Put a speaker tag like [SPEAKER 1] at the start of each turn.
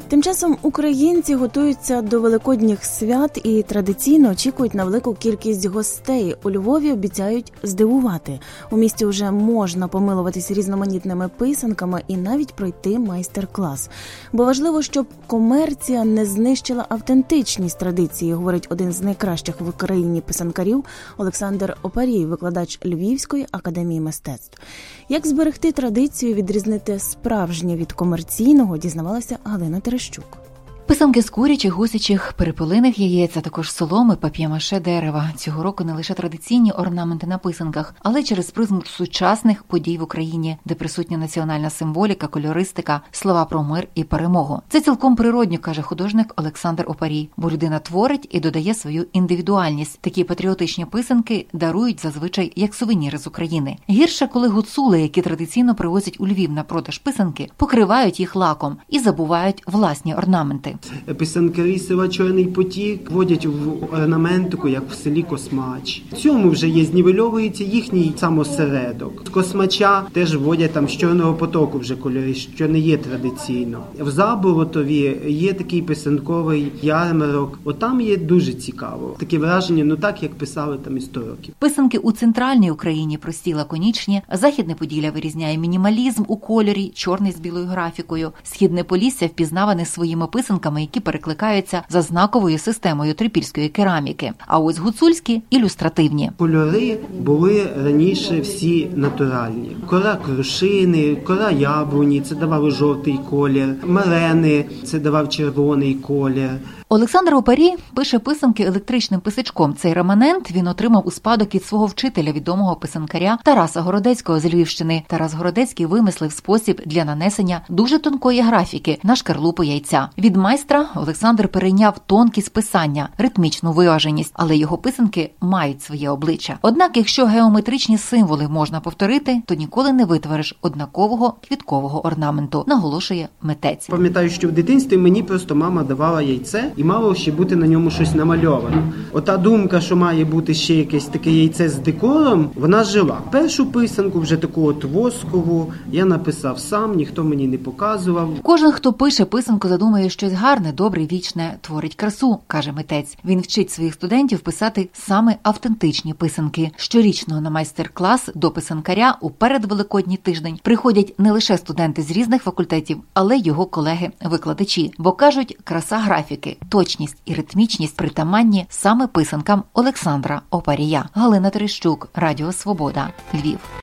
[SPEAKER 1] Тим часом українці готуються до великодніх свят і традиційно очікують на велику кількість гостей. У Львові обіцяють здивувати. У місті вже можна помилуватись різноманітними писанками і навіть пройти майстер-клас. Бо важливо, щоб комерція не знищила автентичність традиції, говорить один з найкращих в Україні писанкарів Олександр Опарій, викладач Львівської академії мистецтв. Як зберегти традицію, відрізнити справжнє від комерційного, дізнавалася Галина Терещук.
[SPEAKER 2] Писанки з курячих, гусячих, перепелиних яєць, а також соломи, пап'є-маше, дерева. Цього року не лише традиційні орнаменти на писанках, але й через призму сучасних подій в Україні, де присутня національна символіка, кольористика, слова про мир і перемогу. Це цілком природньо, каже художник Олександр Опарій, бо людина творить і додає свою індивідуальність. Такі патріотичні писанки дарують зазвичай як сувеніри з України. Гірше, коли гуцули, які традиційно привозять у Львів на продаж писанки, покривають їх лаком і забувають власні орнаменти.
[SPEAKER 3] Писанкарі села Чорний Потік водять в орнаментику, як в селі Космач. В цьому вже є знівельовується їхній самосередок. З Космача теж вводять там з Чорного Потоку вже кольори, що не є традиційно. В Заболотові є такий писанковий ярмарок. Отам є дуже цікаво. Таке враження, так, як писали там і 100 років.
[SPEAKER 2] Писанки у центральній Україні прості, лаконічні. Західне Поділля вирізняє мінімалізм у кольорі, чорний з білою графікою. Східне Полісся впізнаване своїми писанками, які перекликаються за знаковою системою трипільської кераміки. А ось гуцульські – ілюстративні.
[SPEAKER 3] Кольори були раніше всі натуральні. Кора крушини, кора яблуні – це давало жовтий колір, мерени – це давав червоний колір.
[SPEAKER 2] Олександр Опарій пише писанки електричним писачком. Цей реманент він отримав у спадок від свого вчителя, відомого писанкаря Тараса Городецького з Львівщини. Тарас Городецький вимислив спосіб для нанесення дуже тонкої графіки на шкарлупу яйця. Від майстра Олександр перейняв тонкість писання, ритмічну виваженість, але його писанки мають своє обличчя. Однак, якщо геометричні символи можна повторити, то ніколи не витвориш однакового квіткового орнаменту, наголошує митець.
[SPEAKER 3] Пам'ятаю, що в дитинстві мені просто мама давала яйце, і мало ще бути на ньому щось намальовано. Ота думка, що має бути ще якесь таке яйце з декором, вона жила. Першу писанку, вже таку от воскову, я написав сам, ніхто мені не показував.
[SPEAKER 2] Кожен, хто пише писанку, задумує щось гарне, добре, вічне, творить красу, каже митець. Він вчить своїх студентів писати саме автентичні писанки. Щорічно на майстер-клас до писанкаря у передвеликодній тиждень приходять не лише студенти з різних факультетів, але й його колеги-викладачі. Бо кажуть, краса графіки, точність і ритмічність притаманні саме писанкам Олександра Опарія. Галина Терещук, Радіо Свобода, Львів.